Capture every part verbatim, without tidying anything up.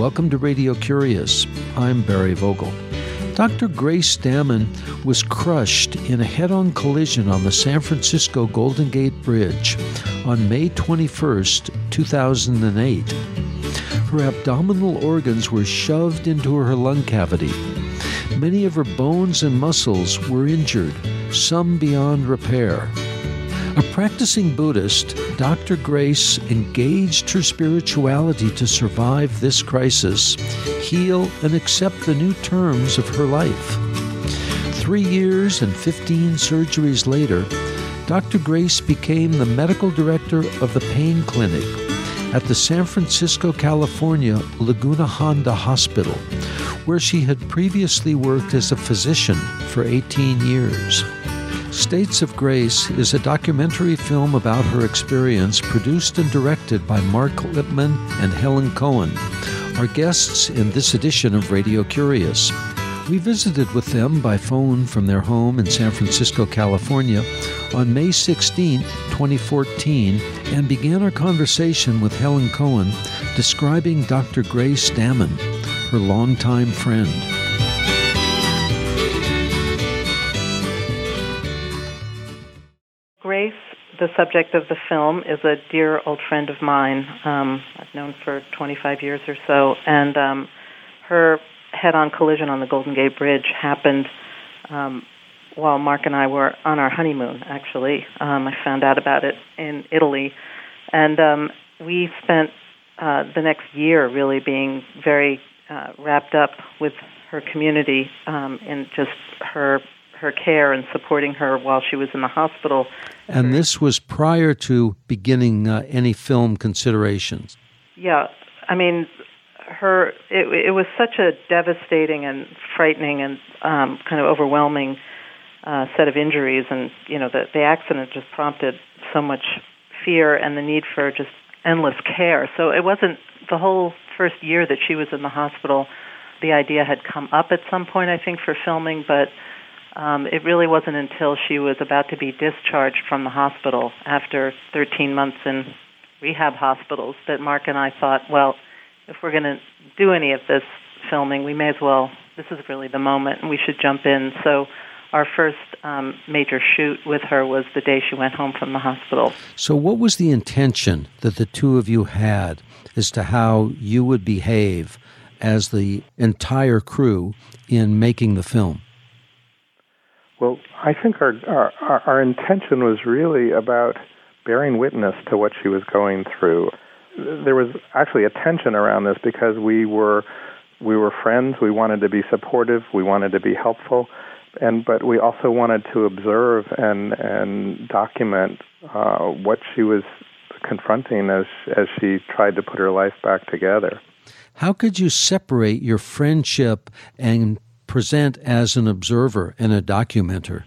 Welcome to Radio Curious. I'm Barry Vogel. Doctor Grace Dammann was crushed in a head-on collision on the San Francisco Golden Gate Bridge on May twenty-first, two thousand eight. Her abdominal organs were shoved into her lung cavity. Many of her bones and muscles were injured, some beyond repair. A practicing Buddhist, Doctor Grace engaged her spirituality to survive this crisis, heal, and accept the new terms of her life. Three years and fifteen surgeries later, Doctor Grace became the medical director of the pain clinic at the San Francisco, California Laguna Honda Hospital, where she had previously worked as a physician for eighteen years. States of Grace is a documentary film about her experience produced and directed by Mark Lipman and Helen Cohen, our guests in this edition of Radio Curious. We visited with them by phone from their home in San Francisco, California on May sixteenth, twenty fourteen, and began our conversation with Helen Cohen describing Doctor Grace Dammann, her longtime friend. Grace, the subject of the film, is a dear old friend of mine. Um, I've known for twenty-five years or so, and um, her head-on collision on the Golden Gate Bridge happened um, while Mark and I were on our honeymoon, actually. Um, I found out about it in Italy, and um, we spent uh, the next year really being very uh, wrapped up with her community um, in just her her care and supporting her while she was in the hospital. And this was prior to beginning uh, any film considerations. Yeah, I mean, her it, it was such a devastating and frightening and um, kind of overwhelming uh, set of injuries, and you know the the accident just prompted so much fear and the need for just endless care. So it wasn't the whole first year that she was in the hospital. The idea had come up at some point, I think, for filming, but Um, it really wasn't until she was about to be discharged from the hospital after thirteen months in rehab hospitals that Mark and I thought, well, if we're going to do any of this filming, we may as well, this is really the moment, and we should jump in. So our first um, major shoot with her was the day she went home from the hospital. So what was the intention that the two of you had as to how you would behave as the entire crew in making the film? Well, I think our, our our intention was really about bearing witness to what she was going through. There was actually a tension around this because we were we were friends. We wanted to be supportive. We wanted to be helpful, and but we also wanted to observe and and document uh, what she was confronting as as she tried to put her life back together. How could you separate your friendship and present as an observer and a documenter?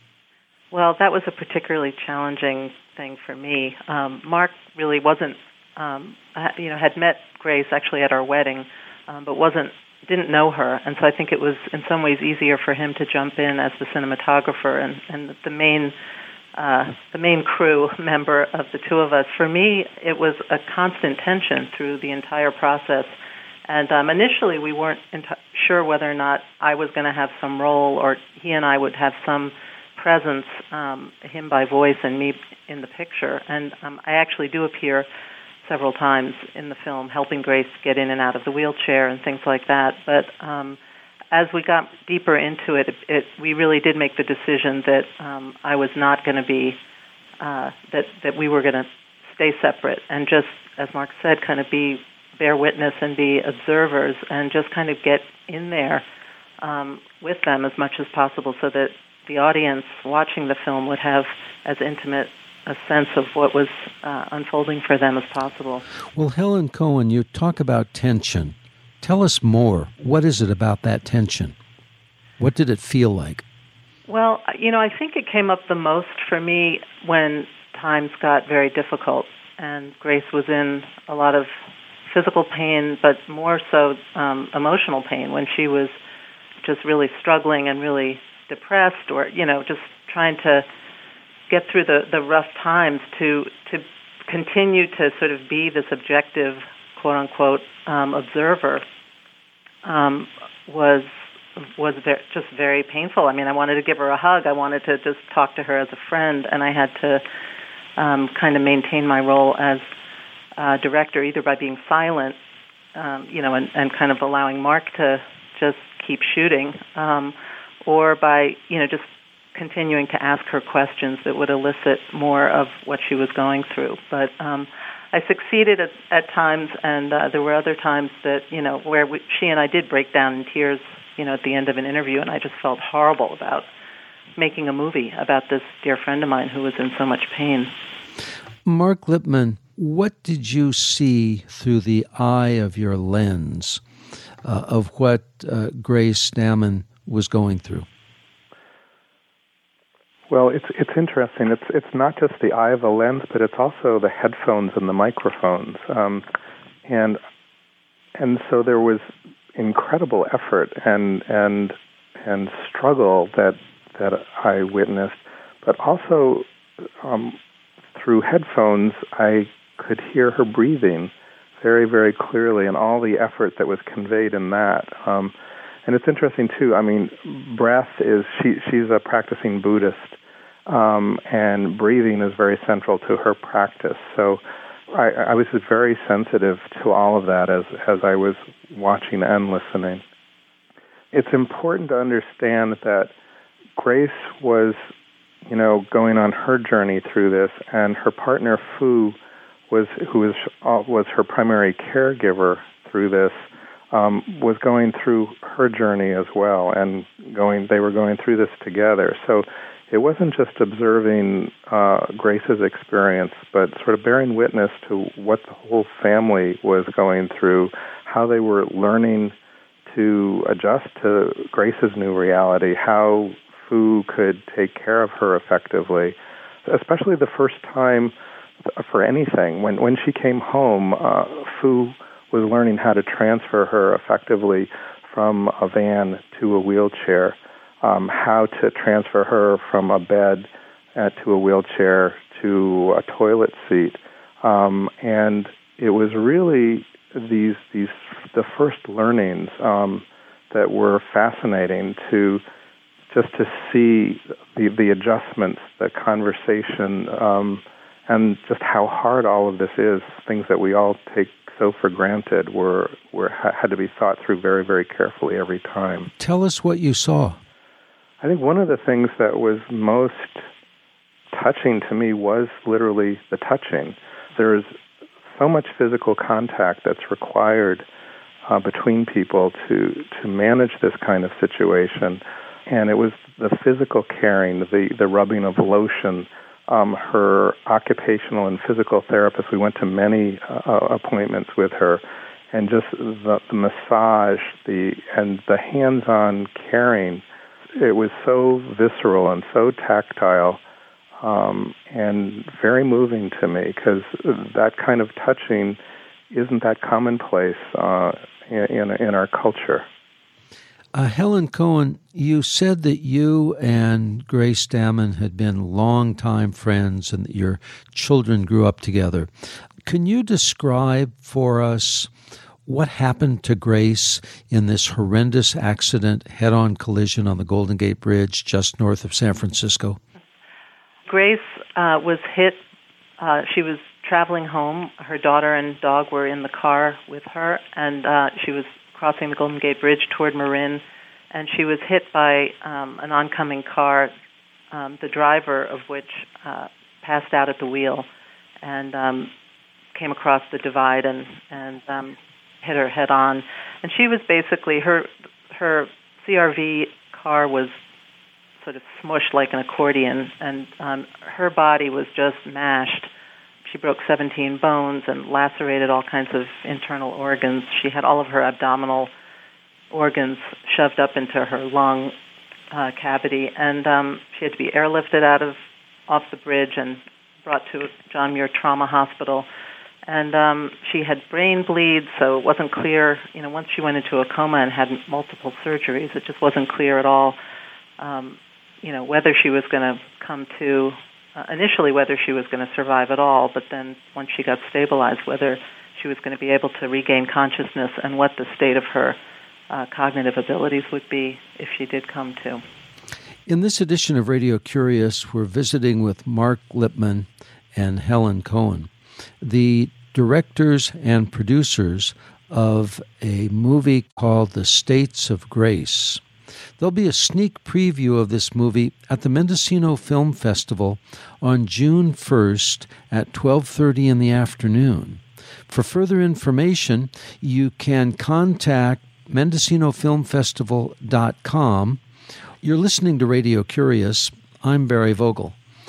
Well, that was a particularly challenging thing for me. Um, Mark really wasn't, um, you know, had met Grace actually at our wedding, um, but wasn't, didn't know her, and so I think it was in some ways easier for him to jump in as the cinematographer and, and the main, uh, the main crew member of the two of us. For me, it was a constant tension through the entire process. And um, initially, we weren't enti- sure whether or not I was going to have some role or he and I would have some presence, um, him by voice and me in the picture. And um, I actually do appear several times in the film, helping Grace get in and out of the wheelchair and things like that. But um, as we got deeper into it, it, it, we really did make the decision that um, I was not going to be, uh, that, that we were going to stay separate and just, as Mark said, kind of be bear witness and be observers and just kind of get in there um, with them as much as possible so that the audience watching the film would have as intimate a sense of what was uh, unfolding for them as possible. Well, Helen Cohen, you talk about tension. Tell us more. What is it about that tension? What did it feel like? Well, you know, I think it came up the most for me when times got very difficult and Grace was in a lot of physical pain, but more so um, emotional pain when she was just really struggling and really depressed or, you know, just trying to get through the, the rough times to to continue to sort of be this objective quote-unquote um, observer um, was was very, just very painful. I mean, I wanted to give her a hug. I wanted to just talk to her as a friend, and I had to um, kind of maintain my role as uh, director, either by being silent, um, you know, and, and kind of allowing Mark to just keep shooting, um, or by, you know, just continuing to ask her questions that would elicit more of what she was going through. But um, I succeeded at, at times, and uh, there were other times that, you know, where we, she and I did break down in tears, you know, at the end of an interview, and I just felt horrible about making a movie about this dear friend of mine who was in so much pain. Mark Lipman, what did you see through the eye of your lens uh, of what uh, Grace Stammen was going through? Well, it's it's interesting. It's it's not just the eye of the lens, but it's also the headphones and the microphones, um, and and so there was incredible effort and and and struggle that that I witnessed, but also um, through headphones I could hear her breathing very, very clearly, and all the effort that was conveyed in that. Um, and it's interesting too. I mean, breath is she she's a practicing Buddhist, um, and breathing is very central to her practice. So I, I was just very sensitive to all of that as as I was watching and listening. It's important to understand that Grace was, you know, going on her journey through this, and her partner Fu was, who was uh, was her primary caregiver through this, um, was going through her journey as well, and going. They were going through this together. So it wasn't just observing uh, Grace's experience, but sort of bearing witness to what the whole family was going through, how they were learning to adjust to Grace's new reality, how Fu could take care of her effectively, especially the first time for anything. When when she came home, uh, Fu was learning how to transfer her effectively from a van to a wheelchair, um, how to transfer her from a bed uh, to a wheelchair to a toilet seat. Um, and it was really these these the first learnings um, that were fascinating to just to see the, the adjustments, the conversation, um, and just how hard all of this is. Things that we all take so for granted were were had to be thought through very, very carefully every time. Tell us what you saw. I think one of the things that was most touching to me was literally the touching. There's so much physical contact that's required uh, between people to to manage this kind of situation. And it was the physical caring, the, the rubbing of lotion, um, her occupational and physical therapist. We went to many uh, appointments with her, and just the, the massage, the and the hands-on caring. It was so visceral and so tactile, um, and very moving to me, because that kind of touching isn't that commonplace uh, in, in our culture. Uh, Helen Cohen, you said that you and Grace Stammen had been longtime friends and that your children grew up together. Can you describe for us what happened to Grace in this horrendous accident, head-on collision on the Golden Gate Bridge just north of San Francisco? Grace uh, was hit. Uh, she was traveling home. Her daughter and dog were in the car with her, and uh, she was crossing the Golden Gate Bridge toward Marin, and she was hit by um, an oncoming car, um, the driver of which uh, passed out at the wheel and um, came across the divide and, and um, hit her head on. And she was basically, her her C R V car was sort of smushed like an accordion, and um, her body was just mashed. She broke seventeen bones and lacerated all kinds of internal organs. She had all of her abdominal organs shoved up into her lung uh, cavity, and um, she had to be airlifted out of off the bridge and brought to John Muir Trauma Hospital. And um, she had brain bleeds, so it wasn't clear. You know, once she went into a coma and had multiple surgeries, it just wasn't clear at all. Um, you know, whether she was going to come to. Uh, initially, whether she was going to survive at all, but then once she got stabilized, whether she she was going to be able to regain consciousness and what the state of her uh, cognitive abilities would be if she did come to. In this edition of Radio Curious, we're visiting with Mark Lipman and Helen Cohen, the directors and producers of a movie called The States of Grace. There'll be a sneak preview of this movie at the Mendocino Film Festival on June first at twelve thirty in the afternoon. For further information, you can contact mendocino film festival dot com. You're listening to Radio Curious. I'm Barry Vogel.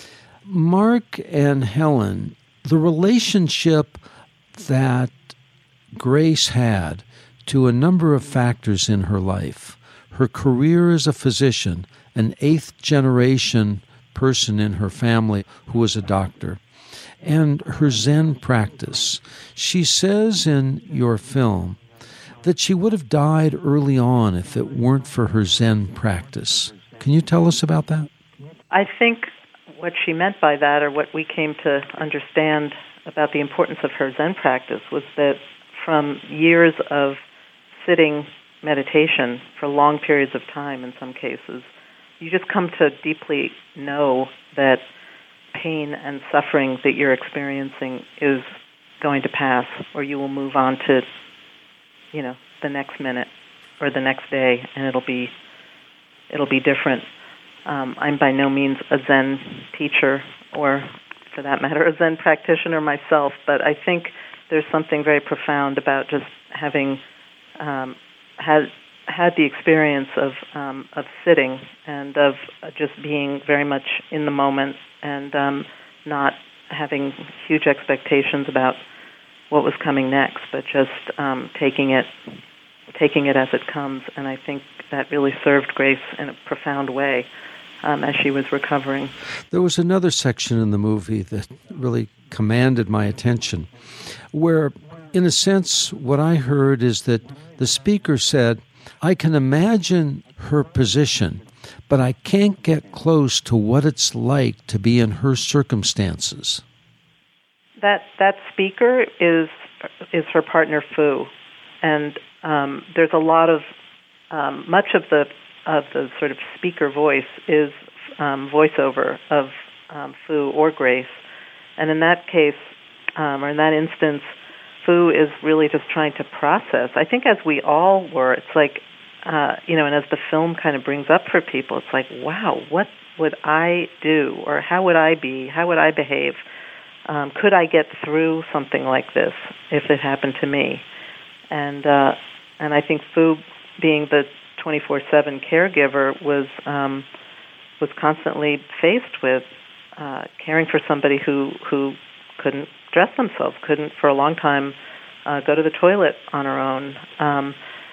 Mark and Helen, the relationship that Grace had to a number of factors in her life, her career as a physician, an eighth-generation person in her family who was a doctor, and her Zen practice. She says in your film that she would have died early on if it weren't for her Zen practice. Can you tell us about that? I think what she meant by that, or what we came to understand about the importance of her Zen practice, was that from years of sitting meditation for long periods of time in some cases, you just come to deeply know that pain and suffering that you're experiencing is going to pass, or you will move on to, you know, the next minute or the next day, and it'll be it'll be different. Um, I'm by no means a Zen teacher, or for that matter, a Zen practitioner myself, but I think there's something very profound about just having um, had had the experience of um, of sitting and of just being very much in the moment and um, not having huge expectations about what was coming next, but just um, taking it taking it as it comes. And I think that really served Grace in a profound way um, as she was recovering. There was another section in the movie that really commanded my attention, where, in a sense, what I heard is that the speaker said, I can imagine her position, but I can't get close to what it's like to be in her circumstances. That that speaker is is her partner Fu, and um, there's a lot of um, much of the of the sort of speaker voice is um, voiceover of um, Fu or Grace, and in that case, um, or in that instance, Fu is really just trying to process. I think as we all were, it's like, uh, you know, and as the film kind of brings up for people, it's like, wow, what would I do, or how would I be, how would I behave? Um, could I get through something like this if it happened to me? And uh, and I think Fu, being the twenty-four seven caregiver, was um, was constantly faced with uh, caring for somebody who who couldn't dress themselves, couldn't for a long time uh, go to the toilet on her own. Um,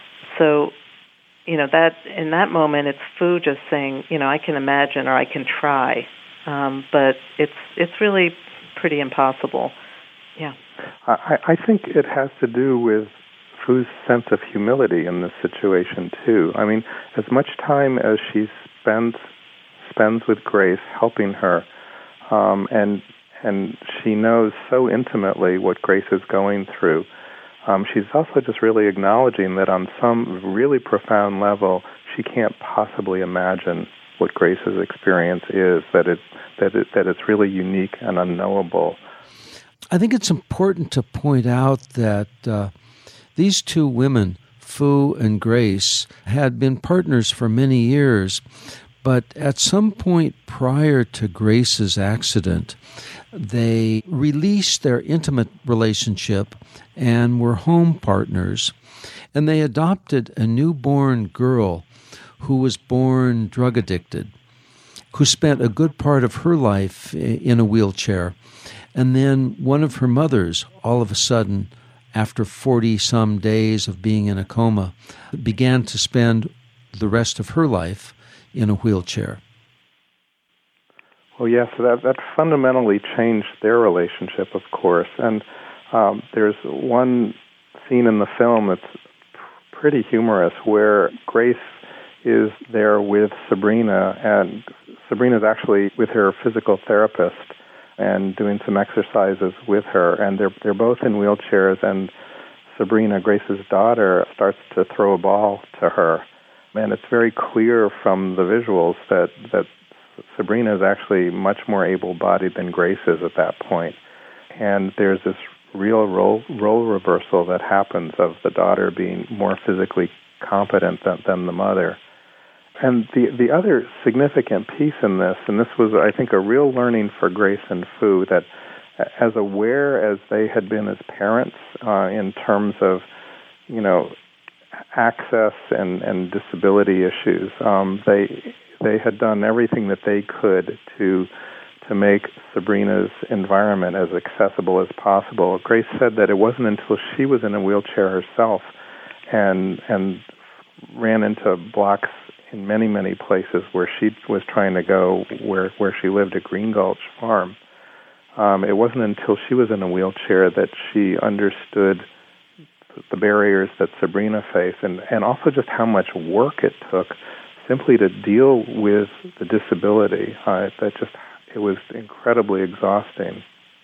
so, you know, that in that moment, it's Fu just saying, you know, I can imagine or I can try, um, but it's it's really pretty impossible. Yeah. I, I think it has to do with Fu's sense of humility in this situation, too. I mean, as much time as she spends spends with Grace, helping her, um, and and she knows so intimately what Grace is going through, um, she's also just really acknowledging that on some really profound level, she can't possibly imagine what Grace's experience is, that it that it that it's really unique and unknowable. I think it's important to point out that uh, these two women, Fu and Grace, had been partners for many years, but at some point prior to Grace's accident, they released their intimate relationship and were home partners, and they adopted a newborn girl who was born drug addicted, who spent a good part of her life in a wheelchair. And then one of her mothers, all of a sudden, after forty-some days of being in a coma, began to spend the rest of her life in a wheelchair. Well, yes, that, that fundamentally changed their relationship, of course. And um, there's one scene in the film that's pretty humorous where Grace is there with Sabrina, and Sabrina's actually with her physical therapist, and doing some exercises with her. And they're they're both in wheelchairs, and Sabrina, Grace's daughter, starts to throw a ball to her. And it's very clear from the visuals that, that Sabrina is actually much more able-bodied than Grace is at that point. And there's this real role, role reversal that happens of the daughter being more physically competent than, than the mother. And the the other significant piece in this, and this was, I think, a real learning for Grace and Fu, that as aware as they had been as parents uh, in terms of, you know, access and, and disability issues, um, they they had done everything that they could to to make Sabrina's environment as accessible as possible. Grace said that it wasn't until she was in a wheelchair herself and and ran into blocks in many, many places where she was trying to go, where, where she lived at Green Gulch Farm. Um, it wasn't until she was in a wheelchair that she understood the barriers that Sabrina faced, and, and also just how much work it took simply to deal with the disability. Uh, that just, it was incredibly exhausting.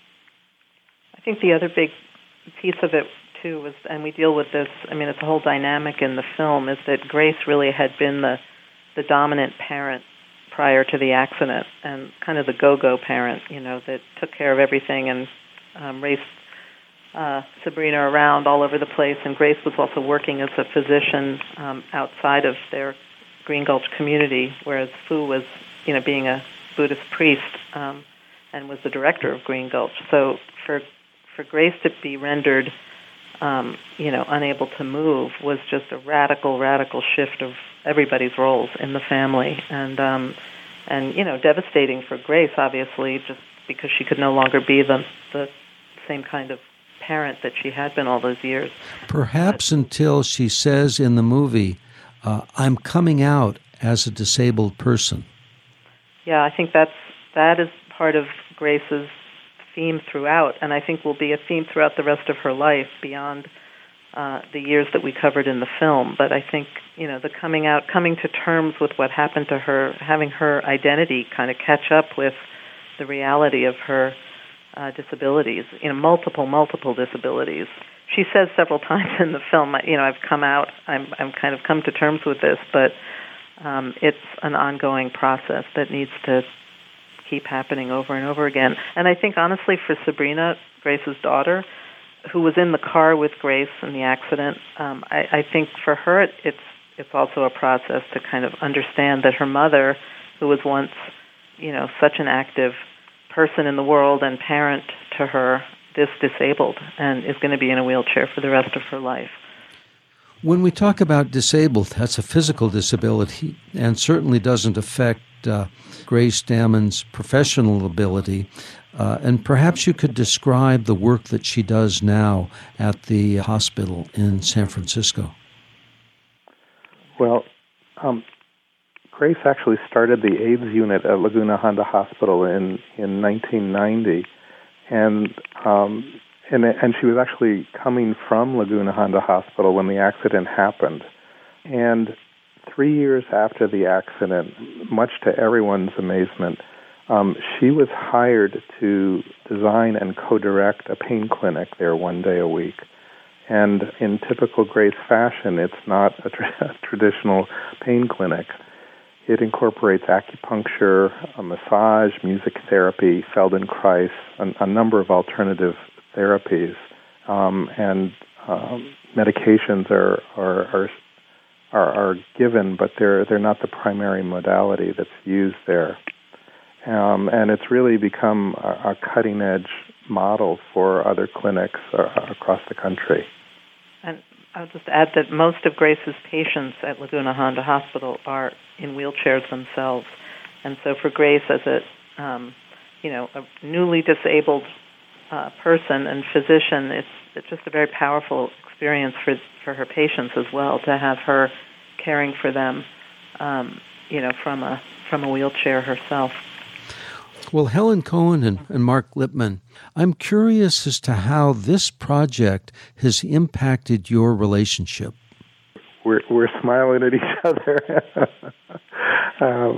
I think the other big piece of it, too, was, and we deal with this, I mean, it's a whole dynamic in the film, is that Grace really had been the the dominant parent prior to the accident, and kind of the go-go parent, you know, that took care of everything and um, raced uh, Sabrina around all over the place. And Grace was also working as a physician um, outside of their Green Gulch community, whereas Fu was, you know, being a Buddhist priest um, and was the director of Green Gulch. So for for Grace to be rendered Um, you know, unable to move was just a radical, radical shift of everybody's roles in the family, and um, and you know, devastating for Grace, obviously, just because she could no longer be the the same kind of parent that she had been all those years. Perhaps but, until she says in the movie, uh, "I'm coming out as a disabled person." Yeah, I think that's that is part of Grace's theme throughout, and I think will be a theme throughout the rest of her life beyond uh, the years that we covered in the film. But I think, you know, the coming out, coming to terms with what happened to her, having her identity kind of catch up with the reality of her uh, disabilities, you know, multiple, multiple disabilities. She says several times in the film, you know, I've come out, I'm, I'm kind of come to terms with this, but um, it's an ongoing process that needs to keep happening over and over again. And I think, honestly, for Sabrina, Grace's daughter, who was in the car with Grace in the accident, um, I, I think for her it, it's it's also a process to kind of understand that her mother, who was once, you know, such an active person in the world and parent to her, is disabled and is going to be in a wheelchair for the rest of her life. When we talk about disabled, that's a physical disability and certainly doesn't affect uh, Grace Dammon's professional ability. Uh, and perhaps you could describe the work that she does now at the hospital in San Francisco. Well, um, Grace actually started the AIDS unit at Laguna Honda Hospital in, in nineteen ninety, and um, And, and she was actually coming from Laguna Honda Hospital when the accident happened. And three years after the accident, much to everyone's amazement, um, she was hired to design and co-direct a pain clinic there one day a week. And in typical Grace fashion, it's not a, tra- a traditional pain clinic. It incorporates acupuncture, a massage, music therapy, Feldenkrais, a, a number of alternative therapies, um, and um, medications are are, are are are given, but they're they're not the primary modality that's used there. Um, and it's really become a, a cutting edge model for other clinics uh, across the country. And I'll just add that most of Grace's patients at Laguna Honda Hospital are in wheelchairs themselves, and so for Grace, as a um, you know a newly disabled Uh, person and physician, it's it's just a very powerful experience for for her patients as well, to have her caring for them, um, you know, from a from a wheelchair herself. Well, Helen Cohen and, and Mark Lipman, I'm curious as to how this project has impacted your relationship. We're we're smiling at each other. um,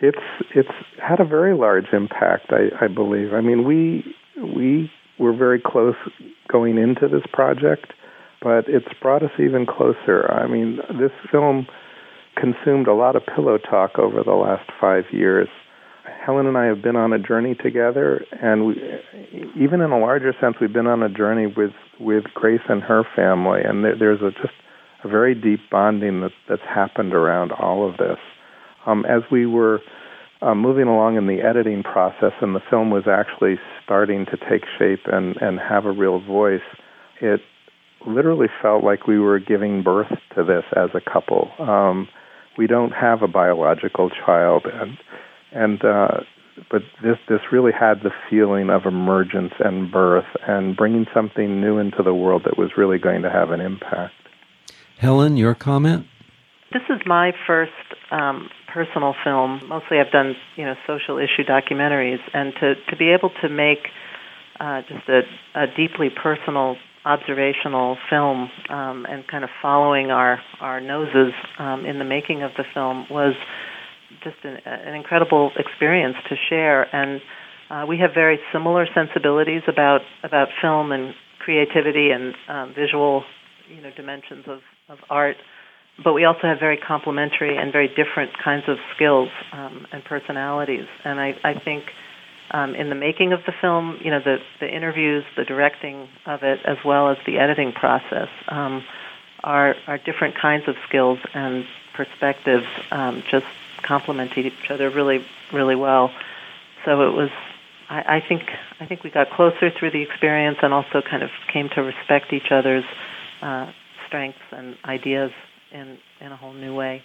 it's it's had a very large impact, I, I believe. I mean, we we were very close going into this project, but it's brought us even closer. I mean, this film consumed a lot of pillow talk over the last five years. Helen and I have been on a journey together, and we, even in a larger sense, we've been on a journey with, with Grace and her family, and there, there's a, just a very deep bonding that, that's happened around all of this. Um, as we were uh, moving along in the editing process, and the film was actually starting to take shape and, and have a real voice, it literally felt like we were giving birth to this as a couple. Um, we don't have a biological child, and and uh, but this this really had the feeling of emergence and birth and bringing something new into the world that was really going to have an impact. Helen, your comment? This is my first um, personal film. Mostly I've done, you know, social issue documentaries, and to, to be able to make uh, just a, a deeply personal, observational film um, and kind of following our, our noses um, in the making of the film was just an, an incredible experience to share. And uh, we have very similar sensibilities about, about film and creativity and um, visual, you know, dimensions of, of art. But we also have very complementary and very different kinds of skills um, and personalities. And I, I think um, in the making of the film, you know, the, the interviews, the directing of it, as well as the editing process, um, are, are different kinds of skills and perspectives um, just complement each other really, really well. So it was, I, I think, I think we got closer through the experience and also kind of came to respect each other's uh, strengths and ideas in, in a whole new way.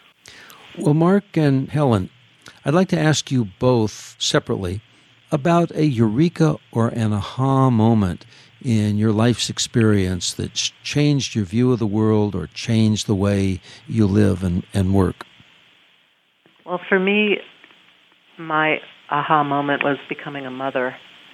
Well, Mark and Helen, I'd like to ask you both separately about a eureka or an aha moment in your life's experience that's changed your view of the world or changed the way you live and, and work. Well, for me, my aha moment was becoming a mother.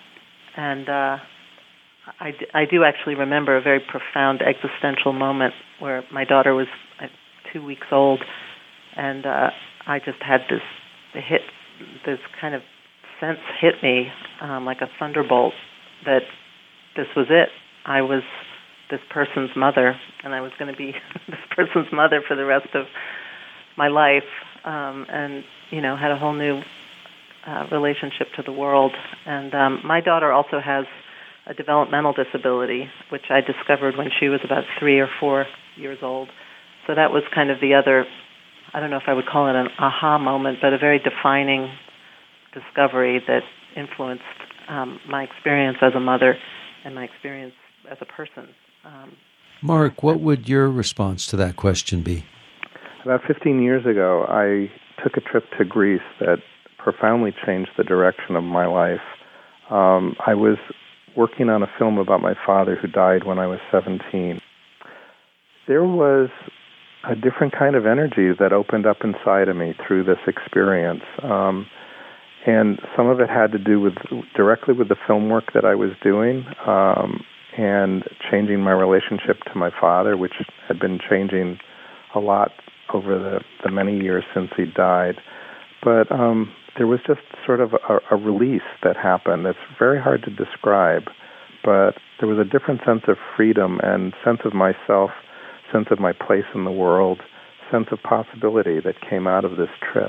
And uh, I, d- I do actually remember a very profound existential moment where my daughter was uh, two weeks old, and uh, I just had this hit, this kind of sense hit me um, like a thunderbolt that this was it. I was this person's mother, and I was going to be this person's mother for the rest of my life, um, and, you know, had a whole new uh, relationship to the world. And um, my daughter also has a developmental disability, which I discovered when she was about three or four years old. So that was kind of the other, I don't know if I would call it an aha moment, but a very defining discovery that influenced um, my experience as a mother and my experience as a person. Um, Mark, what would your response to that question be? About fifteen years ago, I took a trip to Greece that profoundly changed the direction of my life. Um, I was working on a film about my father who died when I was seventeen. There was a different kind of energy that opened up inside of me through this experience. Um, and some of it had to do with directly with the film work that I was doing um, and changing my relationship to my father, which had been changing a lot over the, the many years since he died. But um, there was just sort of a, a release that happened that's very hard to describe, but there was a different sense of freedom and sense of myself, sense of my place in the world, sense of possibility that came out of this trip.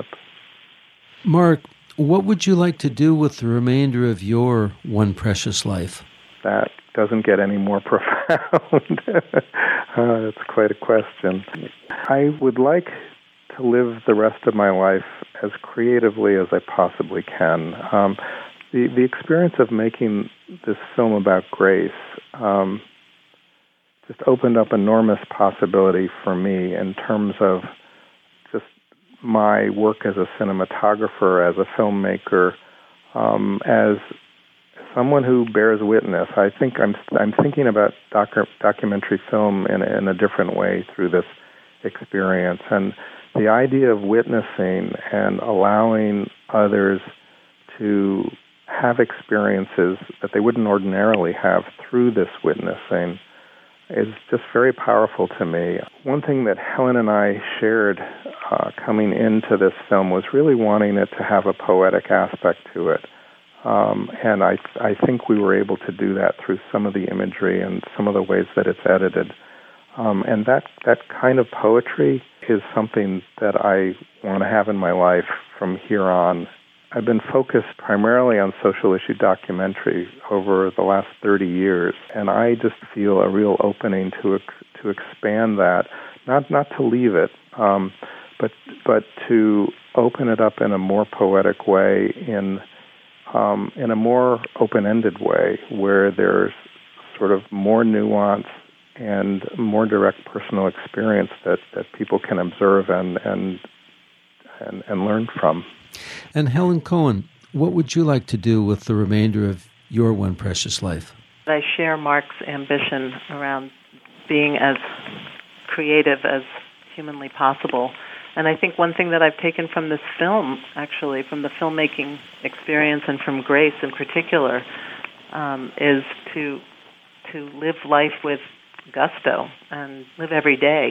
Mark, what would you like to do with the remainder of your one precious life? That doesn't get any more profound. uh, it's quite a question. I would like to live the rest of my life as creatively as I possibly can. Um, the the experience of making this film about Grace um, just opened up enormous possibility for me in terms of just my work as a cinematographer, as a filmmaker, um, as someone who bears witness. I think I'm I'm thinking about docu- documentary film in, in a different way through this experience. And the idea of witnessing and allowing others to have experiences that they wouldn't ordinarily have through this witnessing is just very powerful to me. One thing that Helen and I shared uh, coming into this film was really wanting it to have a poetic aspect to it. Um, and I, I think we were able to do that through some of the imagery and some of the ways that it's edited. Um, and that, that kind of poetry is something that I want to have in my life from here on. I've been focused primarily on social issue documentary over the last thirty years, and I just feel a real opening to ex- to expand that, not not to leave it, um, but but to open it up in a more poetic way, in um, in a more open-ended way, where there's sort of more nuance and more direct personal experience that, that people can observe and and and, and learn from. And Helen Cohen, what would you like to do with the remainder of your one precious life? I share Mark's ambition around being as creative as humanly possible. And I think one thing that I've taken from this film, actually, from the filmmaking experience and from Grace in particular, um, is to to live life with gusto and live every day.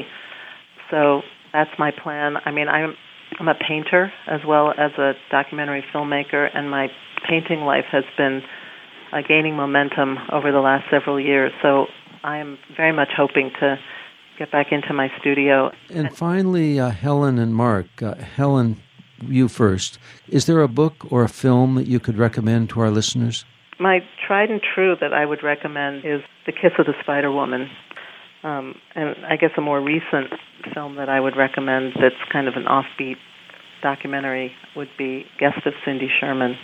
So that's my plan. I mean, I'm I'm a painter as well as a documentary filmmaker, and my painting life has been uh, gaining momentum over the last several years. So I am very much hoping to get back into my studio. And finally, uh, Helen and Mark. Uh, Helen, you first. Is there a book or a film that you could recommend to our listeners? My tried and true that I would recommend is The Kiss of the Spider Woman. Um, and I guess a more recent film that I would recommend that's kind of an offbeat documentary would be Guest of Cindy Sherman.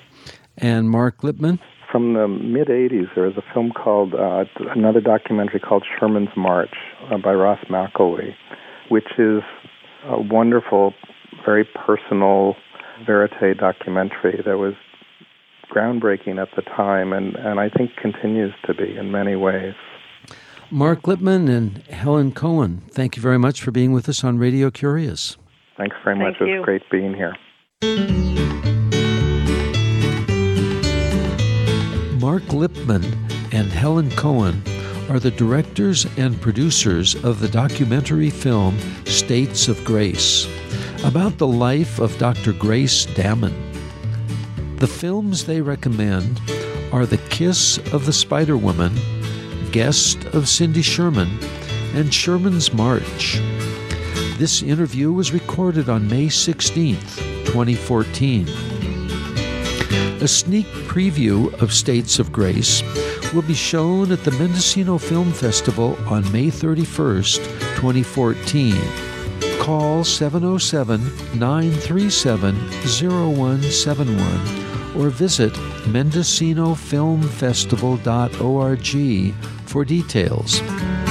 And Mark Lipman? From the mid-eighties, there was a film called, uh, another documentary called Sherman's March uh, by Ross McElwee, which is a wonderful, very personal verite documentary that was groundbreaking at the time and, and I think continues to be in many ways. Mark Lipman and Helen Cohen, thank you very much for being with us on Radio Curious. Thanks very much. Thank it you. was great being here. Mark Lipman and Helen Cohen are the directors and producers of the documentary film States of Grace, about the life of Doctor Grace Dammann. The films they recommend are The Kiss of the Spider Woman, Guest of Cindy Sherman, and Sherman's March. This interview was recorded on May sixteenth, twenty fourteen. A sneak preview of States of Grace will be shown at the Mendocino Film Festival on May thirty-first, twenty fourteen. Call seven oh seven, nine three seven, oh one seven one or visit mendocino film festival dot org for details.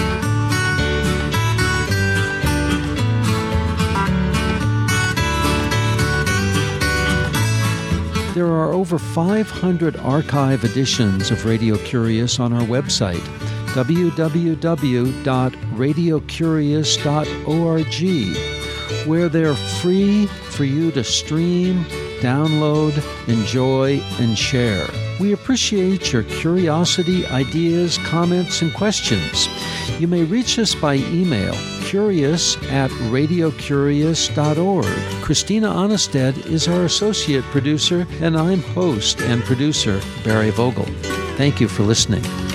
There are over five hundred archive editions of Radio Curious on our website, w w w dot radio curious dot org, where they're free for you to stream, download, enjoy, and share. We appreciate your curiosity, ideas, comments, and questions. You may reach us by email, curious at radio curious dot org. Christina Onnested is our associate producer, and I'm host and producer, Barry Vogel. Thank you for listening.